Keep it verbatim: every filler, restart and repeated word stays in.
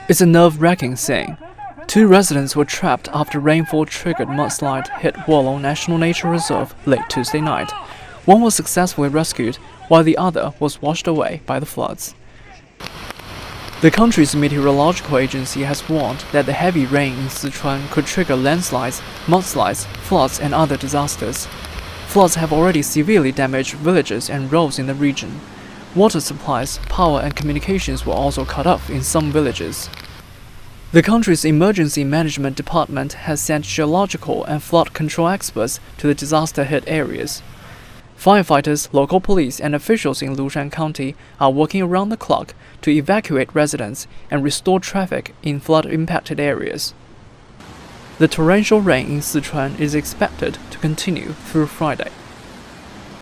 It's a nerve-wracking scene. Two residents were trapped after rainfall-triggered mudslide hit Wolong National Nature Reserve late Tuesday night. One was successfully rescued, while the other was washed away by the floods. The country's meteorological agency has warned that the heavy rain in Sichuan could trigger landslides, mudslides, floods, and other disasters. Floods have already severely damaged villages and roads in the region. Water supplies, power, and communications were also cut off in some villages. The country's emergency management department has sent geological and flood control experts to the disaster-hit areas. Firefighters, local police, and officials in Lushan County are working around the clock to evacuate residents and restore traffic in flood-impacted areas. The torrential rain in Sichuan is expected to continue through Friday.